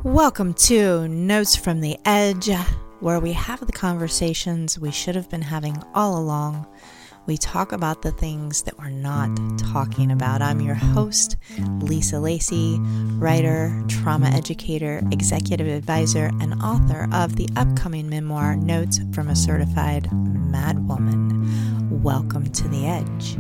Welcome to Notes from the Edge, where we have the conversations we should have been having all along. We talk about the things that we're not talking about. I'm your host, Lisa Lacy, writer, trauma educator, executive advisor, and author of the upcoming memoir, Notes from a Certified Mad Woman. Welcome to the Edge.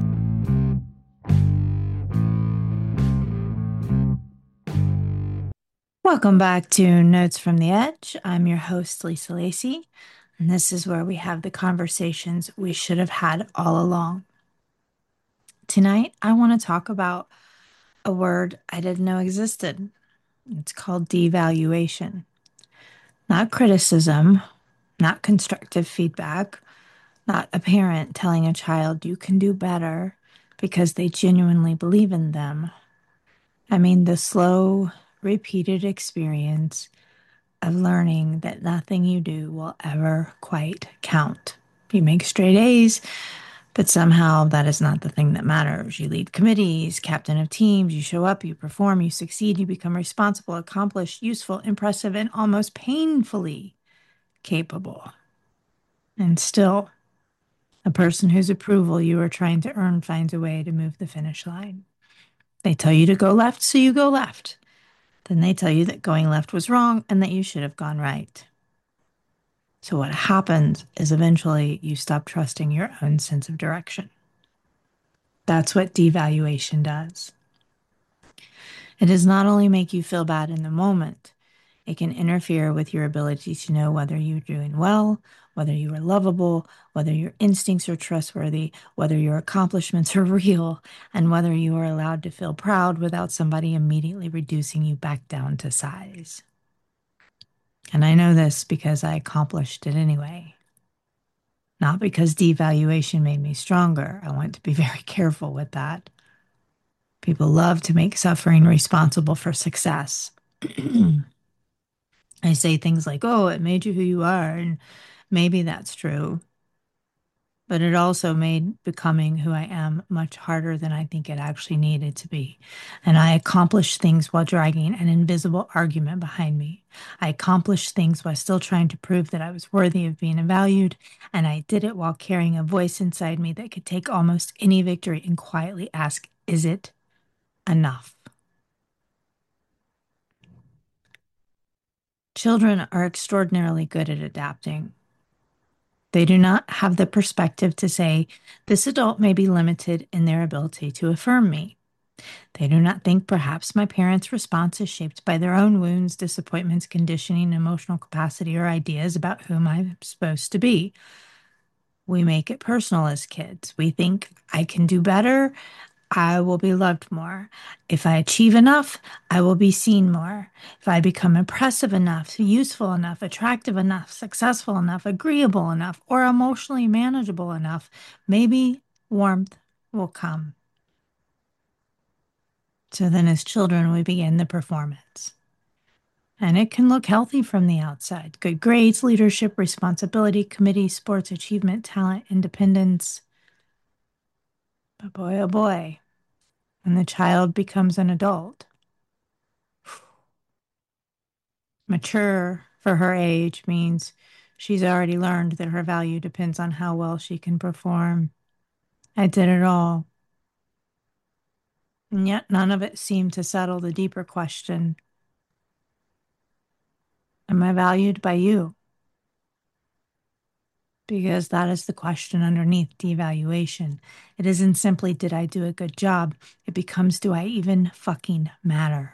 Welcome back to Notes from the Edge. I'm your host, Lisa Lacy, and this is where we have the conversations we should have had all along. Tonight, I want to talk about a word I didn't know existed. It's called devaluation. Not criticism, not constructive feedback, not a parent telling a child you can do better because they genuinely believe in them. I mean, the slow, repeated experience of learning that nothing you do will ever quite count. You make straight A's, but somehow that is not the thing that matters. You lead committees, captain of teams, you show up, you perform, you succeed, you become responsible, accomplished, useful, impressive, and almost painfully capable. And still, a person whose approval you are trying to earn finds a way to move the finish line. They tell you to go left, so you go left. Then they tell you that going left was wrong and that you should have gone right. So what happens is eventually you stop trusting your own sense of direction. That's what devaluation does. It does not only make you feel bad in the moment, it can interfere with your ability to know whether you're doing well, whether you are lovable, whether your instincts are trustworthy, whether your accomplishments are real, and whether you are allowed to feel proud without somebody immediately reducing you back down to size. And I know this because I accomplished it anyway. Not because devaluation made me stronger. I want to be very careful with that. People love to make suffering responsible for success. I say things like, oh, it made you who you are. And maybe that's true. But it also made becoming who I am much harder than I think it actually needed to be. And I accomplished things while dragging an invisible argument behind me. I accomplished things while still trying to prove that I was worthy of being valued. And I did it while carrying a voice inside me that could take almost any victory and quietly ask, is it enough? Children are extraordinarily good at adapting. They do not have the perspective to say, this adult may be limited in their ability to affirm me. They do not think perhaps my parents' response is shaped by their own wounds, disappointments, conditioning, emotional capacity, or ideas about whom I'm supposed to be. We make it personal as kids. We think I can do better. I will be loved more. If I achieve enough, I will be seen more. If I become impressive enough, useful enough, attractive enough, successful enough, agreeable enough, or emotionally manageable enough, maybe warmth will come. So then, as children, we begin the performance. And it can look healthy from the outside. Good grades, leadership, responsibility, committee, sports, achievement, talent, independence. But boy, oh boy, when the child becomes an adult, mature for her age means she's already learned that her value depends on how well she can perform. I did it all. And yet none of it seemed to settle the deeper question. Am I valued by you? Because that is the question underneath devaluation. It isn't simply, did I do a good job? It becomes, do I even fucking matter?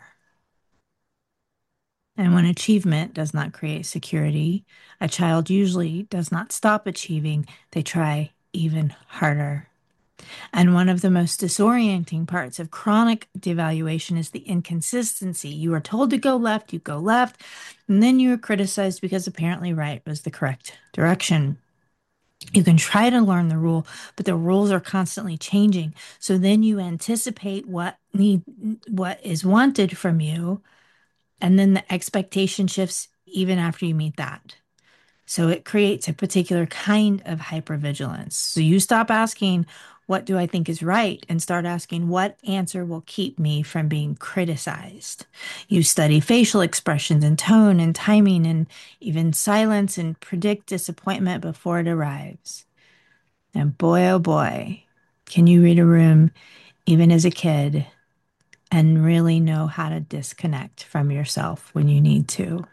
And when achievement does not create security, a child usually does not stop achieving. They try even harder. And one of the most disorienting parts of chronic devaluation is the inconsistency. You are told to go left, you go left, and then you are criticized because apparently right was the correct direction. You can try to learn the rule, but the rules are constantly changing. So then you anticipate what is wanted from you, and then the expectation shifts even after you meet that. So it creates a particular kind of hypervigilance. So you stop asking, what do I think is right, and start asking what answer will keep me from being criticized. You study facial expressions and tone and timing and even silence and predict disappointment before it arrives. And boy, oh boy, can you read a room even as a kid and really know how to disconnect from yourself when you need to.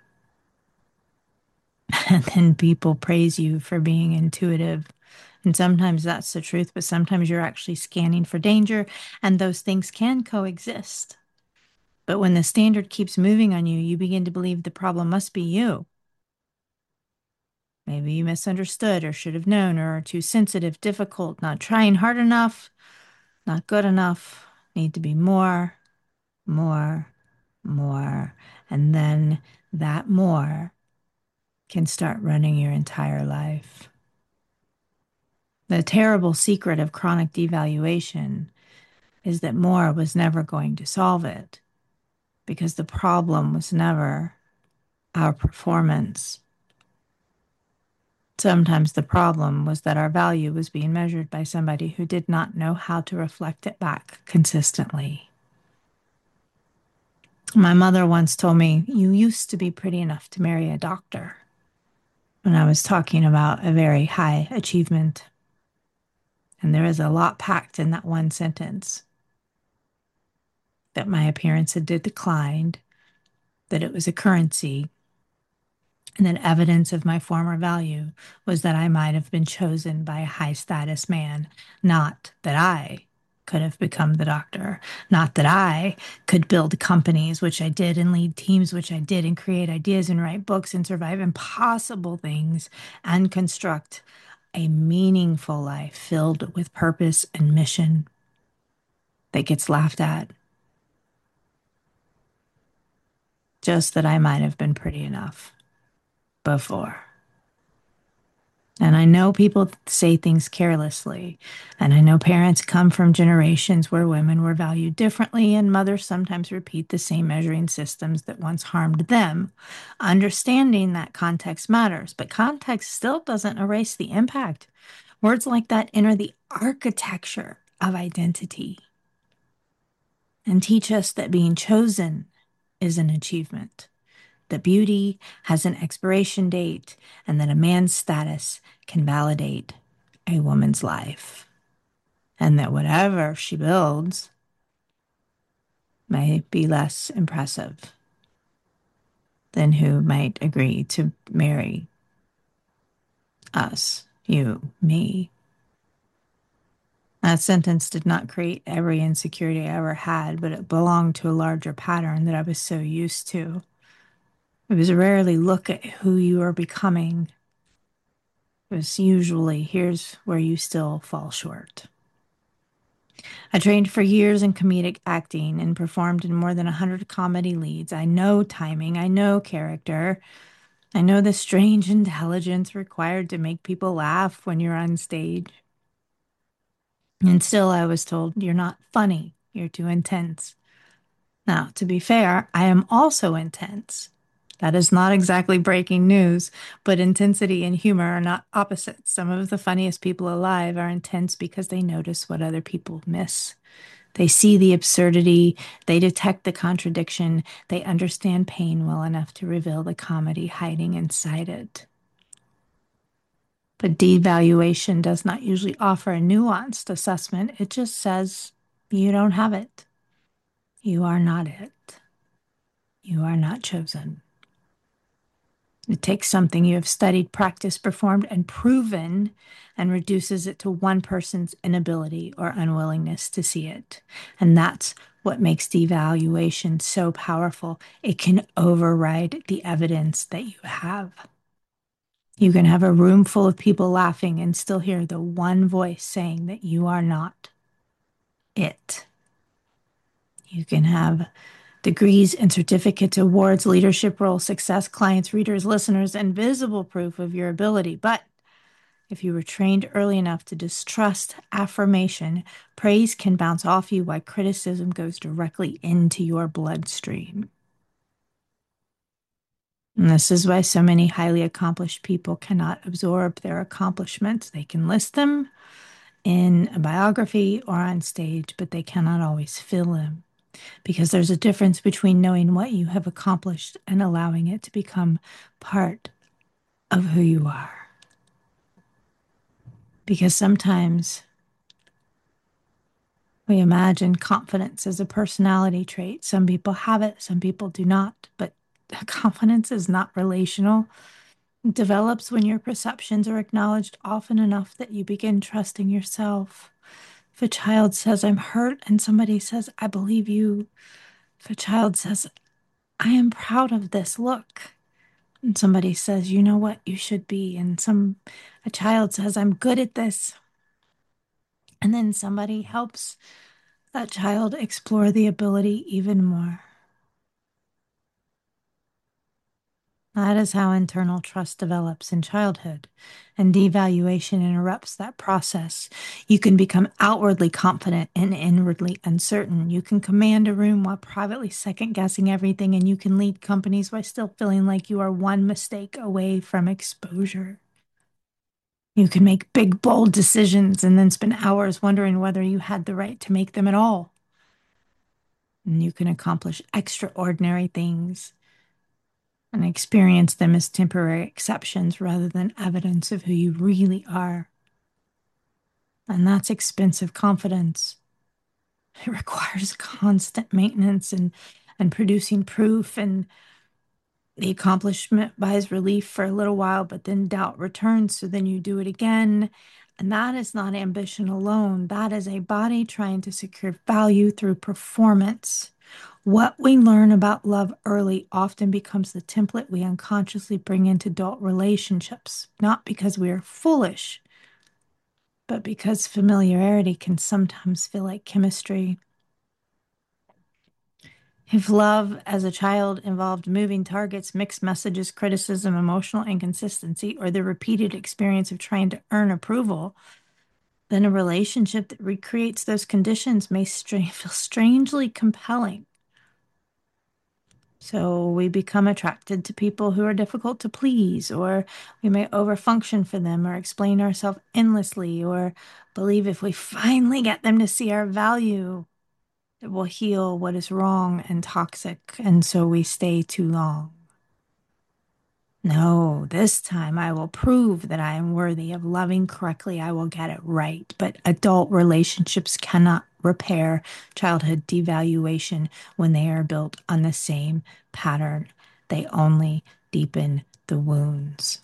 And then people praise you for being intuitive. And sometimes that's the truth, but sometimes you're actually scanning for danger, and those things can coexist. But when the standard keeps moving on you, you begin to believe the problem must be you. Maybe you misunderstood or should have known or are too sensitive, difficult, not trying hard enough, not good enough, need to be more, more, more. And then that more can start running your entire life. The terrible secret of chronic devaluation is that more was never going to solve it because the problem was never our performance. Sometimes the problem was that our value was being measured by somebody who did not know how to reflect it back consistently. My mother once told me, "You used to be pretty enough to marry a doctor," when I was talking about a very high achievement. And there is a lot packed in that one sentence: that my appearance had declined, that it was a currency, and that evidence of my former value was that I might have been chosen by a high status man, not that I could have become the doctor, not that I could build companies, which I did, and lead teams, which I did, and create ideas and write books and survive impossible things and construct a meaningful life filled with purpose and mission that gets laughed at. Just that I might have been pretty enough before. And I know people say things carelessly. And I know parents come from generations where women were valued differently, and mothers sometimes repeat the same measuring systems that once harmed them. Understanding that context matters, but context still doesn't erase the impact. Words like that enter the architecture of identity and teach us that being chosen is an achievement, that beauty has an expiration date, and that a man's status can validate a woman's life, and that whatever she builds may be less impressive than who might agree to marry us, you, me. That sentence did not create every insecurity I ever had, but it belonged to a larger pattern that I was so used to. It was rarely look at who you are becoming. It was usually here's where you still fall short. I trained for years in comedic acting and performed in more than 100 comedy leads. I know timing, I know character, I know the strange intelligence required to make people laugh when you're on stage. And still, I was told, "You're not funny, you're too intense." Now, to be fair, I am also intense. That is not exactly breaking news, but intensity and humor are not opposites. Some of the funniest people alive are intense because they notice what other people miss. They see the absurdity, they detect the contradiction, they understand pain well enough to reveal the comedy hiding inside it. But devaluation does not usually offer a nuanced assessment. It just says, you don't have it. You are not it. You are not chosen. It takes something you have studied, practiced, performed, and proven and reduces it to one person's inability or unwillingness to see it. And that's what makes devaluation so powerful. It can override the evidence that you have. You can have a room full of people laughing and still hear the one voice saying that you are not it. You can have degrees and certificates, awards, leadership roles, success, clients, readers, listeners, and visible proof of your ability. But if you were trained early enough to distrust affirmation, praise can bounce off you while criticism goes directly into your bloodstream. And this is why so many highly accomplished people cannot absorb their accomplishments. They can list them in a biography or on stage, but they cannot always fill them because there's a difference between knowing what you have accomplished and allowing it to become part of who you are. Because sometimes we imagine confidence as a personality trait. Some people have it, some people do not, but confidence is not relational. It develops when your perceptions are acknowledged often enough that you begin trusting yourself. If a child says, I'm hurt, and somebody says, I believe you. If a child says, I am proud of this look, and somebody says, you know what, you should be. And a child says, I'm good at this. And then somebody helps that child explore the ability even more. That is how internal trust develops in childhood, and devaluation interrupts that process. You can become outwardly confident and inwardly uncertain. You can command a room while privately second guessing everything, and you can lead companies while still feeling like you are one mistake away from exposure. You can make big, bold decisions and then spend hours wondering whether you had the right to make them at all. And you can accomplish extraordinary things and experience them as temporary exceptions rather than evidence of who you really are. And that's expensive confidence. It requires constant maintenance and producing proof, and the accomplishment buys relief for a little while, but then doubt returns. So then you do it again. And that is not ambition alone. That is a body trying to secure value through performance. What we learn about love early often becomes the template we unconsciously bring into adult relationships, not because we are foolish, but because familiarity can sometimes feel like chemistry. If love as a child involved moving targets, mixed messages, criticism, emotional inconsistency, or the repeated experience of trying to earn approval, then a relationship that recreates those conditions may feel strangely compelling. So we become attracted to people who are difficult to please, or we may overfunction for them, or explain ourselves endlessly, or believe if we finally get them to see our value, it will heal what is wrong and toxic, and so we stay too long. No, this time I will prove that I am worthy of loving correctly. I will get it right. But adult relationships cannot repair childhood devaluation when they are built on the same pattern. They only deepen the wounds.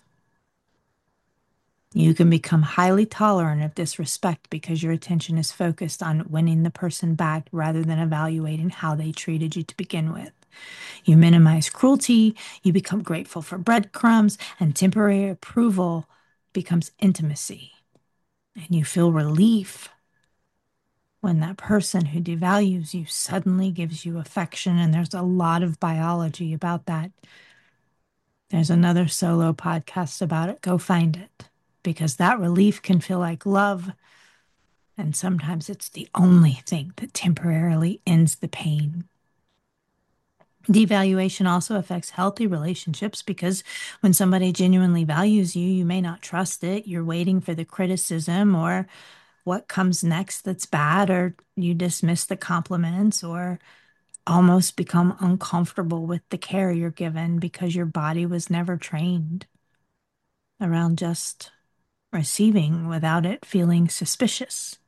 You can become highly tolerant of disrespect because your attention is focused on winning the person back rather than evaluating how they treated you to begin with. You minimize cruelty, you become grateful for breadcrumbs, and temporary approval becomes intimacy. And you feel relief when that person who devalues you suddenly gives you affection. And there's a lot of biology about that. There's another solo podcast about it. Go find it because that relief can feel like love. And sometimes it's the only thing that temporarily ends the pain. Devaluation also affects healthy relationships because when somebody genuinely values you, you may not trust it. You're waiting for the criticism or what comes next that's bad, or you dismiss the compliments or almost become uncomfortable with the care you're given because your body was never trained around just receiving without it feeling suspicious.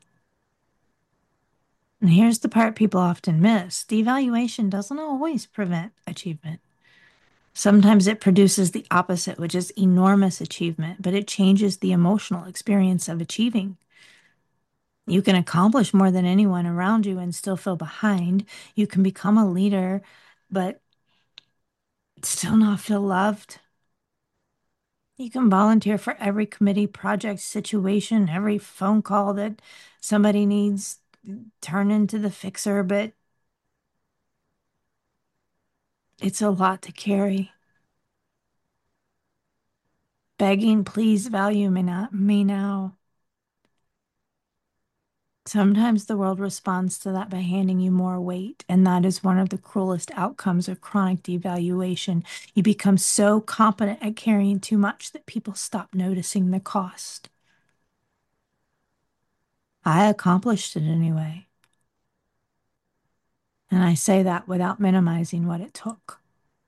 And here's the part people often miss: devaluation doesn't always prevent achievement. Sometimes it produces the opposite, which is enormous achievement, but it changes the emotional experience of achieving. You can accomplish more than anyone around you and still feel behind. You can become a leader, but still not feel loved. You can volunteer for every committee, project, situation, every phone call that somebody needs, turn into the fixer, but it's a lot to carry. Begging, please value me now. Sometimes the world responds to that by handing you more weight, and that is one of the cruelest outcomes of chronic devaluation. You become so competent at carrying too much that people stop noticing the cost. I accomplished it anyway. And I say that without minimizing what it took.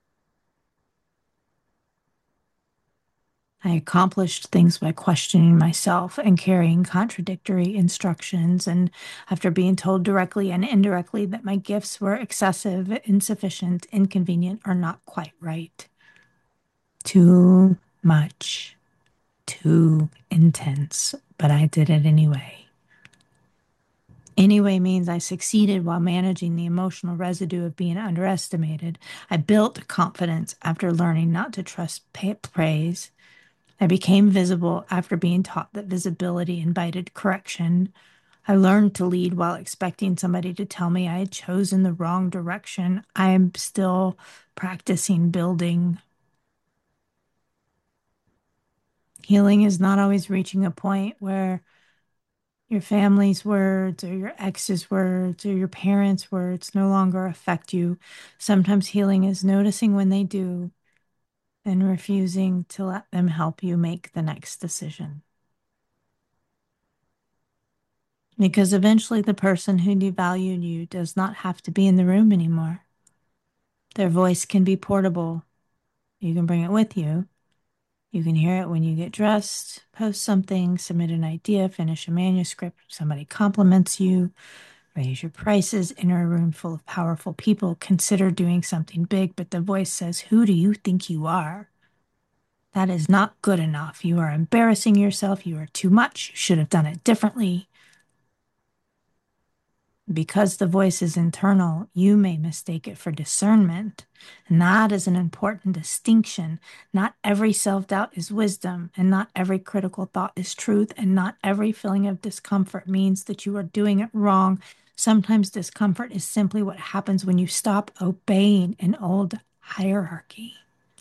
I accomplished things by questioning myself and carrying contradictory instructions. And after being told directly and indirectly that my gifts were excessive, insufficient, inconvenient, or not quite right. Too much, too intense, but I did it anyway. Anyway means I succeeded while managing the emotional residue of being underestimated. I built confidence after learning not to trust praise. I became visible after being taught that visibility invited correction. I learned to lead while expecting somebody to tell me I had chosen the wrong direction. I am still practicing building. Healing is not always reaching a point where your family's words or your ex's words or your parents' words no longer affect you. Sometimes healing is noticing when they do and refusing to let them help you make the next decision. Because eventually the person who devalued you does not have to be in the room anymore. Their voice can be portable. You can bring it with you. You can hear it when you get dressed, post something, submit an idea, finish a manuscript, somebody compliments you, raise your prices, enter a room full of powerful people, consider doing something big, but the voice says, "Who do you think you are? That is not good enough. You are embarrassing yourself. You are too much. You should have done it differently." Because the voice is internal, you may mistake it for discernment. And that is an important distinction. Not every self doubt is wisdom, and not every critical thought is truth, and not every feeling of discomfort means that you are doing it wrong. Sometimes discomfort is simply what happens when you stop obeying an old hierarchy.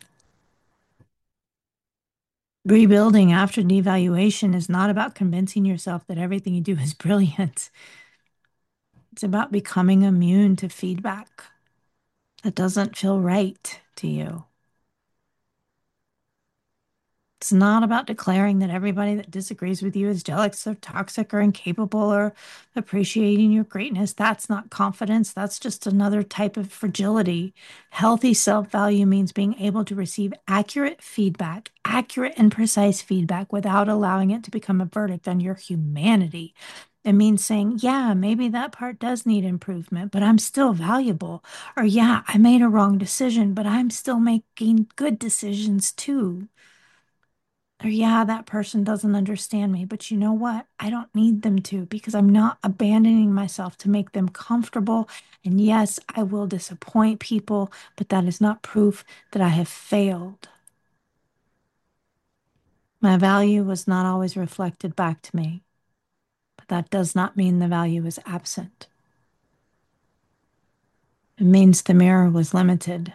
Rebuilding after devaluation is not about convincing yourself that everything you do is brilliant. It's about becoming immune to feedback that doesn't feel right to you. It's not about declaring that everybody that disagrees with you is jealous or toxic or incapable or appreciating your greatness. That's not confidence. That's just another type of fragility. Healthy self value means being able to receive accurate feedback, accurate and precise feedback without allowing it to become a verdict on your humanity. It means saying, yeah, maybe that part does need improvement, but I'm still valuable. Or, yeah, I made a wrong decision, but I'm still making good decisions too. Or, yeah, that person doesn't understand me, but you know what? I don't need them to because I'm not abandoning myself to make them comfortable. And yes, I will disappoint people, but that is not proof that I have failed. My value was not always reflected back to me, but that does not mean the value is absent. It means the mirror was limited.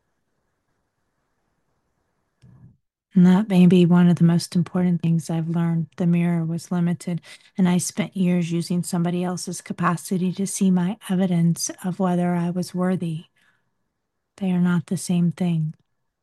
And that may be one of the most important things I've learned. The mirror was limited, and I spent years using somebody else's capacity to see my evidence of whether I was worthy. They are not the same thing.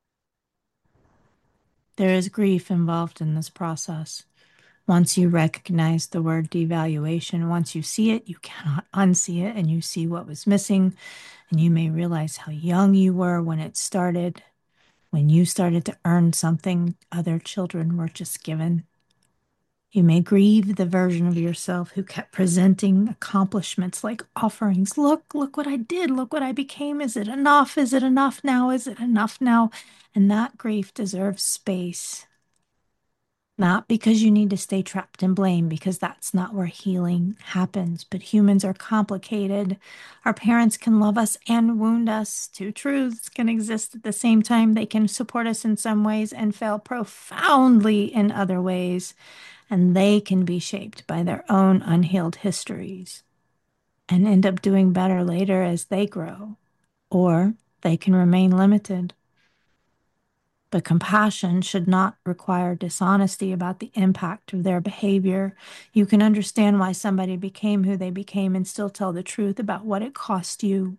There is grief involved in this process. Once you recognize the word devaluation, once you see it, you cannot unsee it, and you see what was missing, and you may realize how young you were when it started, when you started to earn something other children were just given. You may grieve the version of yourself who kept presenting accomplishments like offerings. Look what I did. Look what I became. Is it enough? Is it enough now? Is it enough now? And that grief deserves space. Not because you need to stay trapped in blame, because that's not where healing happens. But humans are complicated. Our parents can love us and wound us. Two truths can exist at the same time. They can support us in some ways and fail profoundly in other ways. And they can be shaped by their own unhealed histories and end up doing better later as they grow. Or they can remain limited. But compassion should not require dishonesty about the impact of their behavior. You can understand why somebody became who they became and still tell the truth about what it cost you.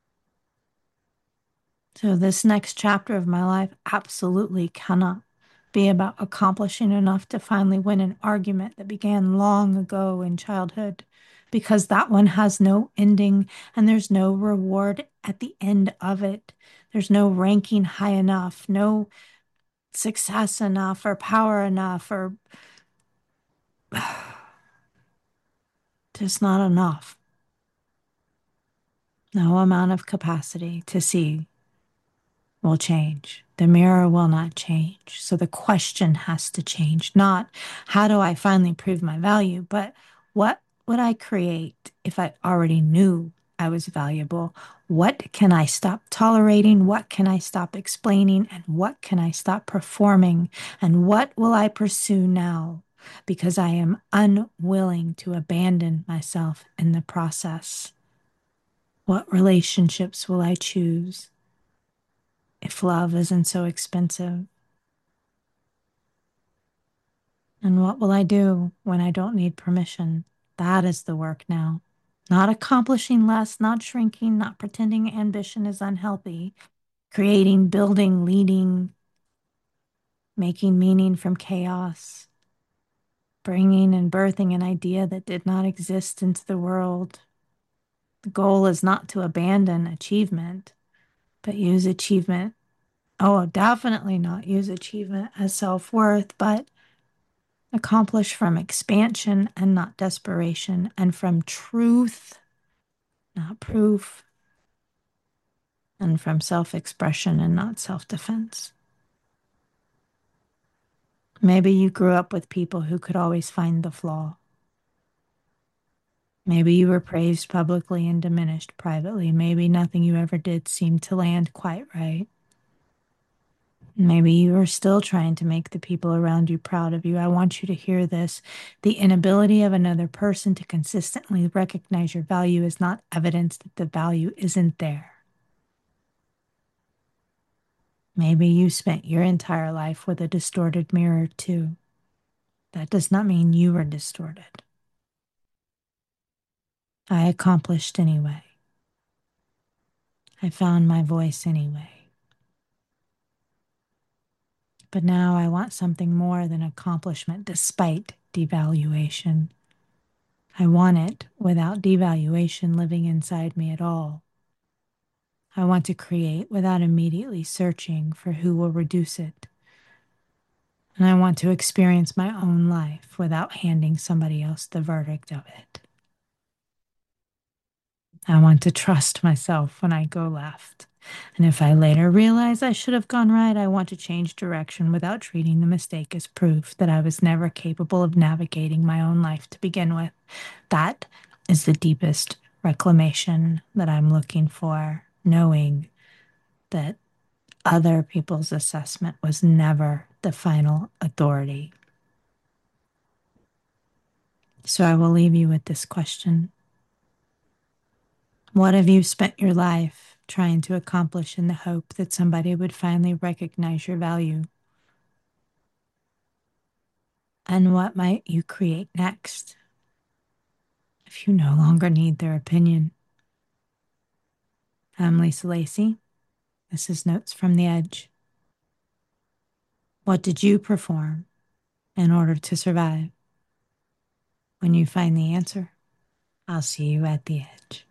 So, this next chapter of my life absolutely cannot be about accomplishing enough to finally win an argument that began long ago in childhood, because that one has no ending and there's no reward at the end of it. There's no ranking high enough, no success enough, or power enough, or just not enough. No amount of capacity to see will change. The mirror will not change. So the question has to change. Not how do I finally prove my value, but what would I create if I already knew I was valuable? What can I stop tolerating? What can I stop explaining? And what can I stop performing? And what will I pursue now? Because I am unwilling to abandon myself in the process. What relationships will I choose if love isn't so expensive? And what will I do when I don't need permission? That is the work now. Not accomplishing less, not shrinking, not pretending ambition is unhealthy. Creating, building, leading, making meaning from chaos, bringing and birthing an idea that did not exist into the world. The goal is not to abandon achievement, but use achievement. Oh, definitely not use achievement as self-worth, but accomplish from expansion and not desperation, and from truth, not proof, and from self expression and not self defense. Maybe you grew up with people who could always find the flaw. Maybe you were praised publicly and diminished privately. Maybe nothing you ever did seemed to land quite right. Maybe you are still trying to make the people around you proud of you. I want you to hear this. The inability of another person to consistently recognize your value is not evidence that the value isn't there. Maybe you spent your entire life with a distorted mirror, too. That does not mean you are distorted. I accomplished anyway. I found my voice anyway. But now I want something more than accomplishment despite devaluation. I want it without devaluation living inside me at all. I want to create without immediately searching for who will reduce it. And I want to experience my own life without handing somebody else the verdict of it. I want to trust myself when I go left. And if I later realize I should have gone right, I want to change direction without treating the mistake as proof that I was never capable of navigating my own life to begin with. That is the deepest reclamation that I'm looking for, knowing that other people's assessment was never the final authority. So I will leave you with this question. What have you spent your life trying to accomplish in the hope that somebody would finally recognize your value? And what might you create next if you no longer need their opinion? I'm Lisa Lacy. This is Notes from the Edge. What did you perform in order to survive? When you find the answer, I'll see you at the edge.